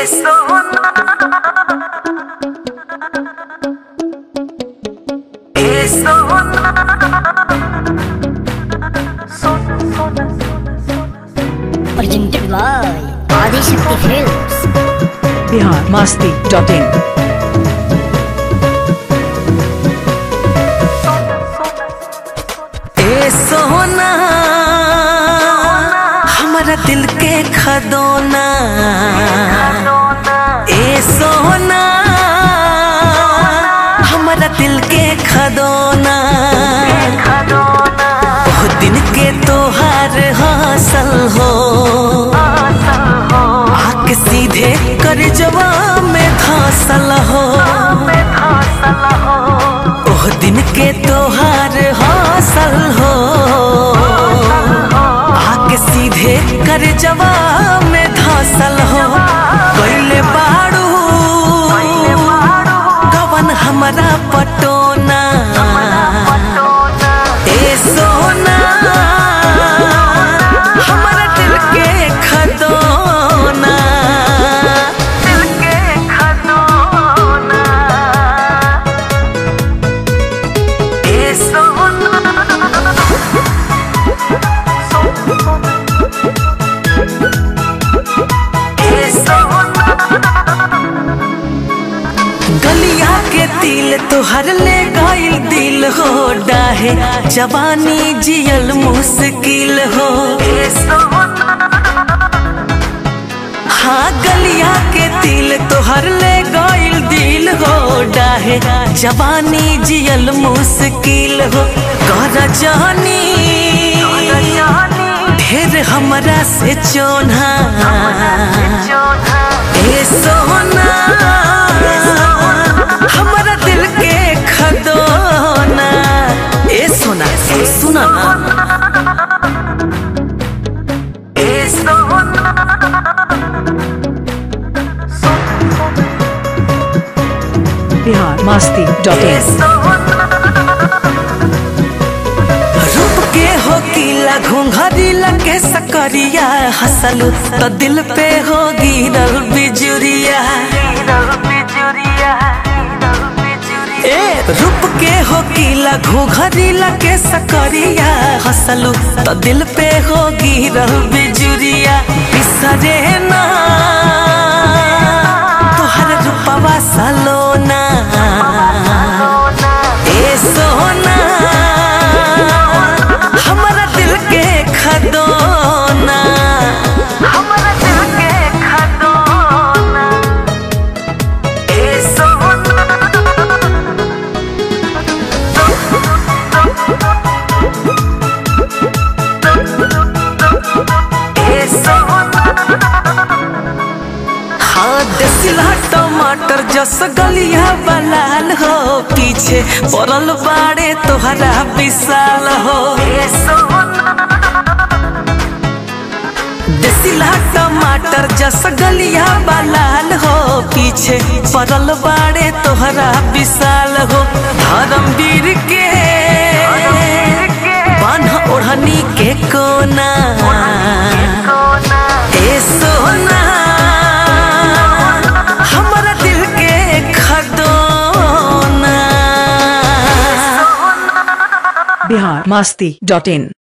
Presented by Adishakti Films. biharmasti.in सोना हमारा दिल के खदोना, ए सोना हमारा दिल के खदोना, ओह दिन के तोहार हासिल हो, आके सीधे कर जवाब में धासल हो, ओह दिन के तोहार हासिल हो, आके सीधे कर जवाब में धासल हो। कैले बाड़ू कवन हमारा पटोना, ए सोना हमारा दिल के खदोना, दिल के खदोना, ए सोना गलिया के तिल तोहर ले गइल दिल हो, डाहे जवानी जियल मुश्किल हो। हाँ गलिया के तिल तोहर ले गइल दिल हो, डाहे जवानी जियल मुश्किल हो। कर जानी ढेर हमरा से चोन्हा, ए सोना हमारा दिल के खदोना, ए सोना सुना ना, ए सोना biharmasti.in रूप के हो किला घुंघरी लगे सकरिया, हंसलू तो दिल पे हो गिरल बिजुरिया, रूप के हो किला घुंघरी लगे सकरिया, हंसलू तो दिल पे हो गिरल बिजुरिया। बिसरे ना तोहर रूपवा सलोना, ए सोना हमारा दिल के खदोना, हमारा दिल के खदोना, ए सोना ए सोना। हाँ देसिला टमाटर जस गलिया बलाल हो, पीछे पड़ल बाड़े तोहरा विशाल हो, देसिला टमाटर जस गलिया बलाल हो, पीछे पड़ल बाड़े तोहरा विशाल हो। धर्मवीर के बान्ह ओढ़नी के कोना, ए सोना हमारा दिल के खदोना, biharmasti.in